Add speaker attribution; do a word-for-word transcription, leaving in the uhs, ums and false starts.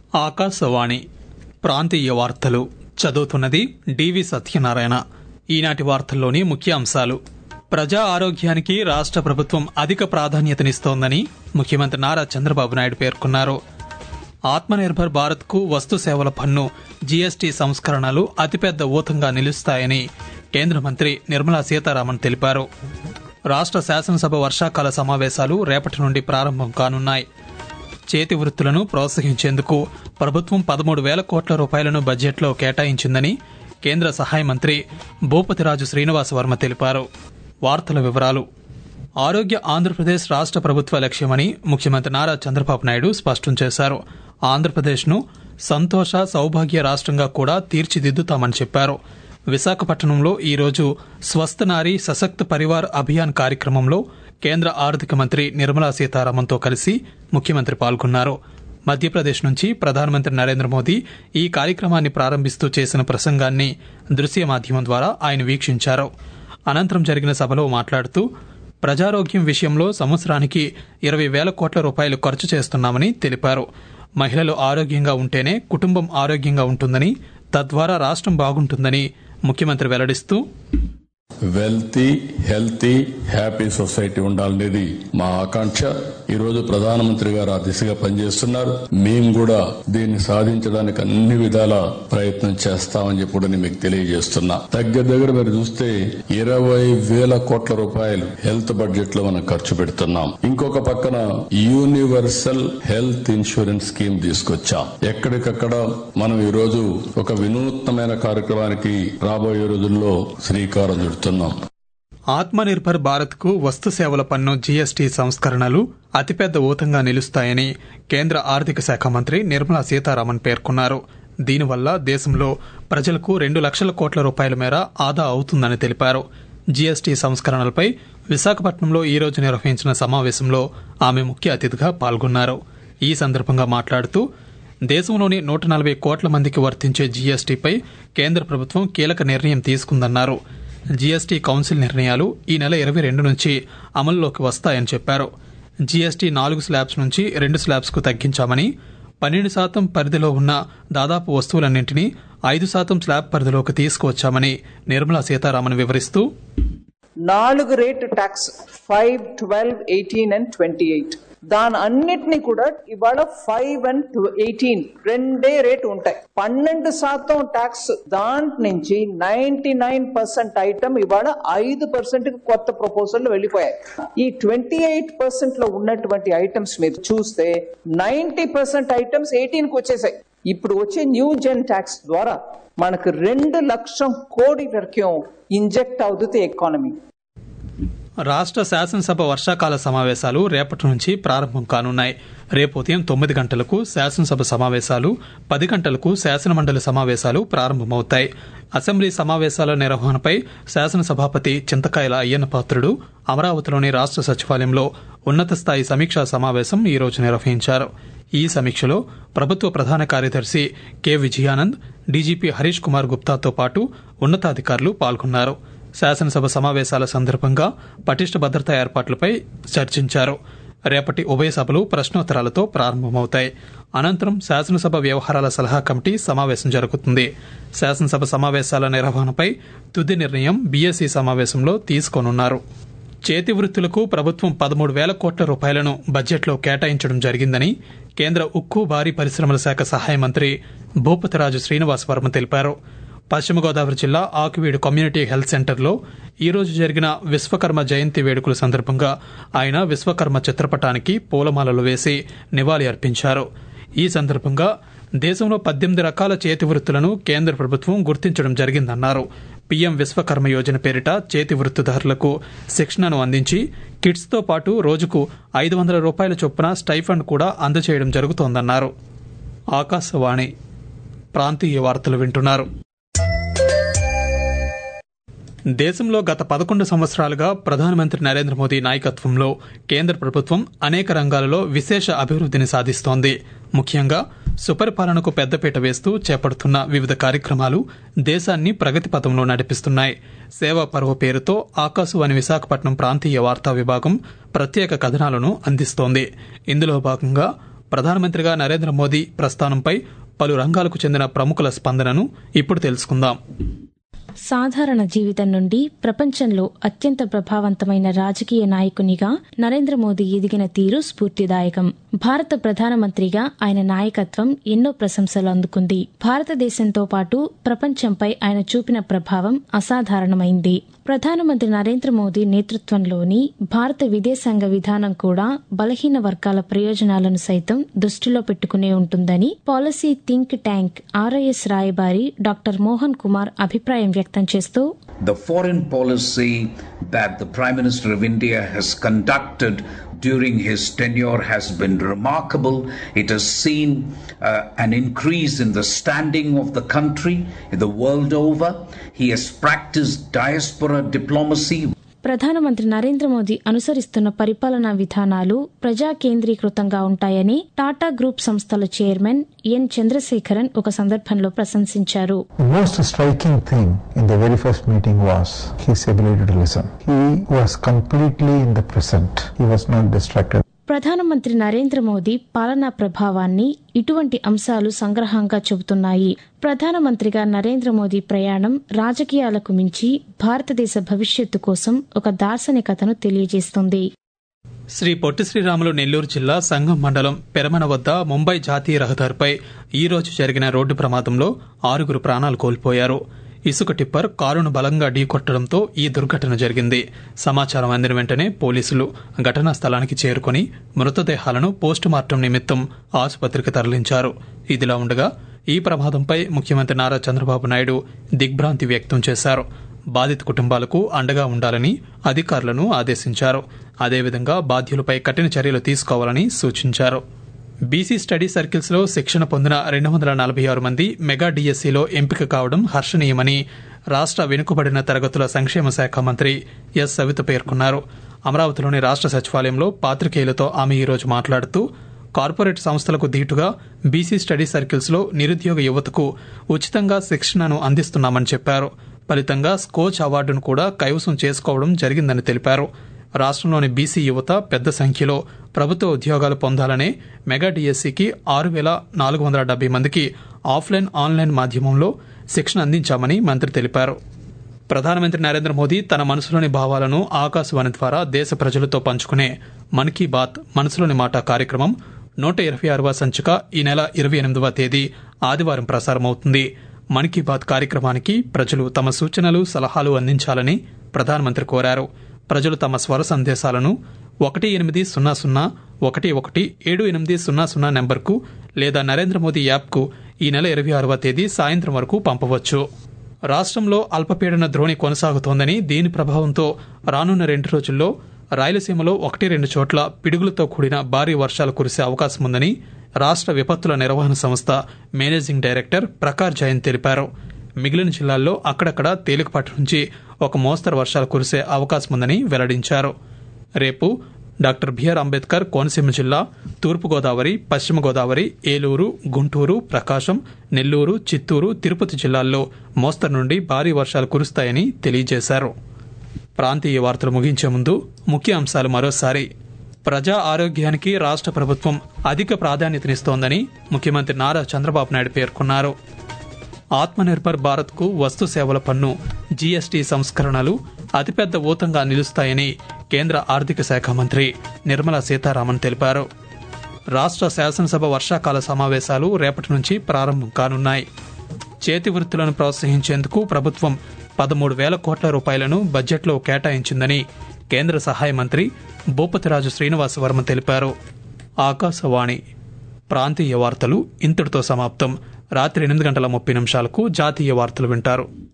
Speaker 1: ఆకాశవాణి ప్రాంతీయ వార్తలు చదువుతున్నది డివి సత్యనారాయణ. ఈనాటి వార్తల్లోని ముఖ్య అంశాలు: ప్రజా ఆరోగ్యానికి రాష్ట్ర ప్రభుత్వం అధిక ప్రాధాన్యతనిస్తోందని ముఖ్యమంత్రి నారా చంద్రబాబు నాయుడు పేర్కొన్నారు. ఆత్మనిర్భర్ భారత్ కు వస్తు సేవల పన్ను జీఎస్టీ సంస్కరణలు అతిపెద్ద ఊతంగా నిలుస్తాయని కేంద్ర మంత్రి నిర్మలా సీతారామన్ తెలిపారు. రాష్ట్ర శాసనసభ వర్షాకాల సమావేశాలు రేపటి నుండి ప్రారంభం కానున్నాయి. చేతి వృత్తులను ప్రోత్సహించేందుకు ప్రభుత్వం పదమూడు వేల కోట్ల రూపాయలను బడ్జెట్లో కేటాయించిందని కేంద్ర సహాయ మంత్రి భూపతిరాజు శ్రీనివాస వర్మ తెలిపారు. వార్తల వివరాలు: ఆరోగ్య ఆంధ్రప్రదేశ్ రాష్ట్ర ప్రభుత్వ లక్ష్యమని ముఖ్యమంత్రి నారా చంద్రబాబు నాయుడు స్పష్టం చేశారు. ఆంధ్రప్రదేశ్ను సంతోష సౌభాగ్య రాష్ట్రంగా కూడా తీర్చిదిద్దుతామని చెప్పారు. విశాఖపట్నంలో ఈరోజు స్వస్థ నారీ సశక్త పరివార్ అభియాన్ కార్యక్రమంలో కేంద్ర ఆర్థిక మంత్రి నిర్మలా సీతారామన్తో కలిసి ముఖ్యమంత్రి పాల్గొన్నారు. మధ్యప్రదేశ్ నుంచి ప్రధానమంత్రి నరేంద్ర మోదీ ఈ కార్యక్రమాన్ని ప్రారంభిస్తూ చేసిన ప్రసంగాన్ని దృశ్య మాధ్యమం ద్వారా ఆయన వీక్షించారు. అనంతరం జరిగిన సభలో మాట్లాడుతూ ప్రజారోగ్యం విషయంలో సంవత్సరానికి ఇరవై వేల కోట్ల రూపాయలు ఖర్చు చేస్తున్నామని తెలిపారు. మహిళలు ఆరోగ్యంగా ఉంటేనే కుటుంబం ఆరోగ్యంగా ఉంటుందని, తద్వారా రాష్ట్రం బాగుంటుందని ముఖ్యమంత్రి వెల్లడిస్తూ,
Speaker 2: వెల్తీ హెల్తీ హ్యాపీ సొసైటీ ఉండాలనేది మా ఆకాంక్ష. ఈ రోజు ప్రధానమంత్రి గారు ఆ దిశగా పనిచేస్తున్నారు. మేము కూడా దీన్ని సాధించడానికి అన్ని విధాల ప్రయత్నం చేస్తామని చెప్పి కూడా మీకు తెలియజేస్తున్నా. దగ్గర దగ్గర మీరు చూస్తే ఇరవై వేల కోట్ల రూపాయలు హెల్త్ బడ్జెట్ లో మనం ఖర్చు పెడుతున్నాం. ఇంకొక పక్కన యూనివర్సల్ హెల్త్ ఇన్సూరెన్స్ స్కీమ్ తీసుకొచ్చాం. ఎక్కడికక్కడ మనం ఈ రోజు ఒక వినూత్నమైన కార్యక్రమానికి రాబోయే రోజుల్లో శ్రీకారం చుడుతున్నాం.
Speaker 1: ఆత్మనిర్భర్ భారత్ కు వస్తు సేవల పన్ను జీఎస్టీ సంస్కరణలు అతిపెద్ద ఊతంగా నిలుస్తాయని కేంద్ర ఆర్థిక శాఖ మంత్రి నిర్మలా సీతారామన్ పేర్కొన్నారు. దీనివల్ల దేశంలో ప్రజలకు రెండు లక్షల కోట్ల రూపాయల మేర ఆదా అవుతుందని తెలిపారు. జీఎస్టీ సంస్కరణలపై విశాఖపట్నంలో ఈ రోజు నిర్వహించిన సమావేశంలో ఆమె ముఖ్య అతిథిగా పాల్గొన్నారు. ఈ సందర్భంగా మాట్లాడుతూ దేశంలోని నూట నలభై కోట్ల మందికి వర్తించే జీఎస్టీపై కేంద్ర ప్రభుత్వం కీలక నిర్ణయం తీసుకుందన్నారు. జీఎస్టీ కౌన్సిల్ నిర్ణయాలు ఈ నెల ఇరవై రెండు నుంచి అమల్లోకి వస్తాయని చెప్పారు. జీఎస్టీ నాలుగు స్లాబ్స్ నుంచి రెండు స్లాబ్స్ కు తగ్గించామని, పన్నెండు శాతం పరిధిలో ఉన్న దాదాపు వస్తువులన్నింటినీ ఐదు శాతం స్లాబ్ పరిధిలోకి తీసుకువచ్చామని నిర్మలా సీతారామన్ వివరిస్తూ,
Speaker 3: నాలుగు rate tax five twelve eighteen and twenty eight దాని అన్నిటినీ కూడా ఇవాళ ఫైవ్ అండ్ ఎయిటీన్ రెండే రేటు ఉంటాయి. పన్నెండు శాతం ట్యాక్స్ దాంట్ నుంచి నైన్టీ నైన్ పర్సెంట్ ఐటమ్ ఇవాళ ఐదు పర్సెంట్ కొత్త ప్రపోజల్ వెళ్ళిపోయాయి. ఈ ట్వంటీ ఎయిట్ పర్సెంట్ లో ఉన్నటువంటి ఐటమ్స్ మీరు చూస్తే నైన్టీ పర్సెంట్ ఐటమ్స్ ఎయిటీన్ కు వచ్చేసాయి. ఇప్పుడు వచ్చే న్యూ జెన్ ట్యాక్స్ ద్వారా మనకు రెండు లక్షం కోడి వరకు ఇంజెక్ట్ అవుతుంది ఎకానమీ.
Speaker 1: రాష్ట్ర శాసనసభ వర్షాకాల సమావేశాలు రేపటి నుంచి ప్రారంభం కానున్నాయి. రేపు ఉదయం తొమ్మిది గంటలకు శాసనసభ సమావేశాలు, పది గంటలకు శాసనమండలి సమావేశాలు ప్రారంభమవుతాయి. అసెంబ్లీ సమావేశాల నిర్వహణపై శాసనసభాపతి చింతకాయల అయ్యన్న పాత్రుడు అమరావతిలోని రాష్ట్ర సచివాలయంలో ఉన్నత స్థాయి సమీక్షా సమావేశం ఈ రోజు నిర్వహించారు. ఈ సమీక్షలో ప్రభుత్వ ప్రధాన కార్యదర్శి కె విజయానంద్, డీజీపీ హరీష్ కుమార్ గుప్తాతో పాటు ఉన్నతాధికారులు పాల్గొన్నారు. శాసనసభ సమావేశాల సందర్భంగా పటిష్ట భద్రతా ఏర్పాట్లపై చర్చించారు. రేపటి ఉభయ సభలు ప్రశ్నోత్తరాలతో ప్రారంభమవుతాయి. అనంతరం శాసనసభ వ్యవహారాల సలహా కమిటీ సమావేశం జరుగుతుంది. శాసనసభ సమావేశాల నిర్వహణపై తుది నిర్ణయం బీఎస్సీ సమావేశంలో తీసుకోనున్నారు. చేతి వృత్తులకు ప్రభుత్వం పదమూడు వేల కోట్ల రూపాయలను బడ్జెట్లో కేటాయించడం జరిగిందని కేంద్ర ఉక్కు భారీ పరిశ్రమల శాఖ సహాయ మంత్రి భూపతిరాజు శ్రీనివాస వర్మ తెలిపారు. పశ్చిమ గోదావరి జిల్లా ఆకువీడు కమ్యూనిటీ హెల్త్ సెంటర్లో ఈ రోజు జరిగిన విశ్వకర్మ జయంతి వేడుకల సందర్భంగా ఆయన విశ్వకర్మ చిత్రపటానికి పూలమాలలు వేసి నివాళి అర్పించారు. ఈ సందర్భంగా దేశంలో పద్దెనిమిది రకాల చేతి వృత్తులను కేంద్ర ప్రభుత్వం గుర్తించడం జరిగిందన్నారు. పీఎం విశ్వకర్మ యోజన పేరిట చేతి వృత్తిదారులకు శిక్షణను అందించి కిట్స్ తో పాటు రోజుకు ఐదు వందల రూపాయల చొప్పున స్టైఫండ్ కూడా అందజేయడం జరుగుతోందన్నారు. ఆకాశవాణి ప్రాంతీయ వార్తలు వింటున్నారు. దేశంలో గత పదకొండు సంవత్సరాలుగా ప్రధానమంత్రి నరేంద్ర మోదీ నాయకత్వంలో కేంద్ర ప్రభుత్వం అనేక రంగాలలో విశేష అభివృద్ధిని సాధిస్తోంది. ముఖ్యంగా సుపరిపాలనకు పెద్దపీట వేస్తూ చేపడుతున్న వివిధ కార్యక్రమాలు దేశాన్ని ప్రగతి పథంలో నడిపిస్తున్నాయి. సేవా పర్వ పేరుతో ఆకాశవాణి విశాఖపట్నం ప్రాంతీయ వార్తా విభాగం ప్రత్యేక కథనాలను అందిస్తోంది. ఇందులో భాగంగా ప్రధానమంత్రిగా నరేంద్ర మోదీ ప్రస్థానంపై పలు రంగాలకు చెందిన ప్రముఖుల స్పందనను ఇప్పుడు తెలుసుకుందాం.
Speaker 4: సాధారణ జీవితం నుండి ప్రపంచంలో అత్యంత ప్రభావవంతమైన రాజకీయ నాయకునిగా నరేంద్ర మోదీ ఎదిగిన తీరు స్ఫూర్తిదాయకం. భారత ప్రధానమంత్రిగా ఆయన నాయకత్వం ఎన్నో ప్రశంసలు అందుకుంది. భారతదేశంతో పాటు ప్రపంచంపై ఆయన చూపిన ప్రభావం అసాధారణమైంది. ప్రధానమంత్రి నరేంద్ర మోదీ నేతృత్వంలోని భారత విదేశాంగ విధానం కూడా బలహీన వర్గాల ప్రయోజనాలను సైతం దృష్టిలో పెట్టుకునే ఉంటుందని పాలసీ థింక్ ట్యాంక్ ఆర్ఐఎస్ రాయబారి డాక్టర్ మోహన్ కుమార్ అభిప్రాయం వ్యక్తం చేస్తూ,
Speaker 5: The foreign policy that the Prime Minister of India has conducted during his tenure has been remarkable. It has seen uh, an increase in the standing of the country the world over. He has practiced diaspora diplomacy.
Speaker 4: ప్రధానమంత్రి నరేంద్ర మోదీ అనుసరిస్తున్న పరిపాలనా విధానాలు ప్రజా కేంద్రీకృతంగా ఉంటాయని Tata group సంస్థల chairman N Chandrasekaran ఒక సందర్భంలో ప్రశంసించారు.
Speaker 6: Most striking thing in the very first meeting was his ability to listen. He was completely in the present. He was not distracted.
Speaker 4: ప్రధానమంత్రి నరేంద్ర మోదీ పాలనా ప్రభావాన్ని ఇటువంటి అంశాలు సంగ్రహంగా చెబుతున్నాయి. ప్రధానమంత్రిగా నరేంద్ర మోదీ ప్రయాణం రాజకీయాలకు మించి భారతదేశ భవిష్యత్తు కోసం ఒక దార్శనికతను తెలియజేస్తుంది.
Speaker 1: శ్రీ పొట్టి శ్రీరాములు నెల్లూరు జిల్లా సంగం మండలం పెరమన వద్ద ముంబై జాతీయ రహదారిపై ఈ రోజు జరిగిన రోడ్డు ప్రమాదంలో ఆరుగురు ప్రాణాలు కోల్పోయారు. ఇసుక టిప్పర్ కారును బలంగా ఢీకొట్టడంతో ఈ దుర్ఘటన జరిగింది. సమాచారం అందిన వెంటనే పోలీసులు ఘటనా స్థలానికి చేరుకుని మృతదేహాలను పోస్టుమార్టం నిమిత్తం ఆసుపత్రికి తరలించారు. ఇదిలా ఉండగా ఈ ప్రమాదంపై ముఖ్యమంత్రి నారా చంద్రబాబు నాయుడు దిగ్భ్రాంతి వ్యక్తం చేశారు. బాధిత కుటుంబాలకు అండగా ఉండాలని అధికారులను ఆదేశించారు. అదేవిధంగా బాధ్యులపై కఠిన చర్యలు తీసుకోవాలని సూచించారు. బీసీ స్టడీ సర్కిల్స్ లో శిక్షణ పొందిన రెండు వందల నలభై ఆరు మంది మెగా డీఎస్సీలో ఎంపిక కావడం హర్షణీయమని రాష్ట్ర వెనుకబడిన తరగతుల సంక్షేమ శాఖ మంత్రి ఎస్ సవిత పేర్కొన్నారు. అమరావతిలోని రాష్ట్ర సచివాలయంలో పాత్రికేయులతో ఆమె ఈరోజు మాట్లాడుతూ కార్పొరేట్ సంస్థలకు ధీటుగా బీసీ స్టడీ సర్కిల్స్ లో నిరుద్యోగ యువతకు ఉచితంగా శిక్షణను అందిస్తున్నామని చెప్పారు. ఫలితంగా స్కోచ్ అవార్డును కూడా కైవసం చేసుకోవడం జరిగిందని తెలిపారు. రాష్ట్రంలోని బీసీ యువత పెద్ద సంఖ్యలో ప్రభుత్వ ఉద్యోగాలు పొందాలనే మెగా డీఎస్సీకి ఆరు వేల నాలుగు వందల డెబ్బై మందికి ఆఫ్లైన్ ఆన్లైన్ మాధ్యమంలో శిక్షణ అందించామని మంత్రి తెలిపారు. ప్రధానమంత్రి నరేంద్ర మోదీ తన మనసులోని భావాలను ఆకాశవాణి ద్వారా దేశ ప్రజలతో పంచుకునే మన్ కీ బాత్ మనసులోని మాట కార్యక్రమం నూట ఇరవై ఆరవ సంచిక ఈ నెల ఇరవై ఎనిమిదవ తేదీ ఆదివారం ప్రసారమవుతుంది. మన్ కీ బాత్ కార్యక్రమానికి ప్రజలు తమ సూచనలు సలహాలు అందించాలని ప్రధానమంత్రి కోరారు. ప్రజలు తమ స్వర సందేశాలను ఒకటి ఎనిమిది సున్నా సున్నా ఒకటి ఒకటి ఏడు ఎనిమిది సున్నా సున్నా నెంబర్కు లేదా నరేంద్ర మోదీ యాప్కు ఈ నెల ఇరవై ఆరవ తేదీ సాయంత్రం వరకు పంపవచ్చు. రాష్ట్రంలో అల్పపీడన ద్రోణి కొనసాగుతోందని, దీని ప్రభావంతో రానున్న రెండు రోజుల్లో రాయలసీమలో ఒకటి రెండు చోట్ల పిడుగులతో కూడిన భారీ వర్షాలు కురిసే అవకాశం ఉందని రాష్ట్ర విపత్తుల నిర్వహణ సంస్థ మేనేజింగ్ డైరెక్టర్ ప్రకాష్ జైన్ తెలిపారు. మిగిలిన జిల్లాల్లో అక్కడక్కడ తేలికపాటి నుంచి ఒక మోస్తరు వర్షాలు కురిసే అవకాశం ఉందని వెల్లడించారు. రేపు డాక్టర్ బిఆర్ అంబేద్కర్ కోనసీమ జిల్లా, తూర్పుగోదావరి, పశ్చిమ గోదావరి, ఏలూరు, గుంటూరు, ప్రకాశం, నెల్లూరు, చిత్తూరు, తిరుపతి జిల్లాల్లో మోస్తరు నుండి భారీ వర్షాలు కురుస్తాయని తెలియజేశారు. ప్రాంతీయ వార్తలు ముగించే ముందు ముఖ్య అంశాలు మరోసారి. ప్రజా ఆరోగ్యానికి రాష్ట్ర ప్రభుత్వం అధిక ప్రాధాన్యతనిస్తోందని ముఖ్యమంత్రి నారా చంద్రబాబు నాయుడు పేర్కొన్నారు. ఆత్మనిర్భర్ భారత్ కు వస్తు సేవల పన్ను జీఎస్టీ సంస్కరణలు అతిపెద్ద ఊతంగా నిలుస్తాయని కేంద్ర ఆర్థిక శాఖ మంత్రి నిర్మలా సీతారామన్ తెలిపారు. రాష్ట్ర శాసనసభ వర్షాకాల సమావేశాలు రేపటి నుంచి ప్రారంభం కానున్నాయి. చేతి వృత్తులను ప్రోత్సహించేందుకు ప్రభుత్వం పదమూడు వేల కోట్ల రూపాయలను బడ్జెట్లో కేటాయించిందని కేంద్ర సహాయ మంత్రి భూపతిరాజు శ్రీనివాస వర్మ తెలిపారు. ఆకాశవాణి ప్రాంతీయ వార్తలు ఇంతటితో సమాప్తం. రాత్రి ఎనిమిది గంటల ముప్పై నిమిషాలకు జాతీయ వార్తలు వింటారు.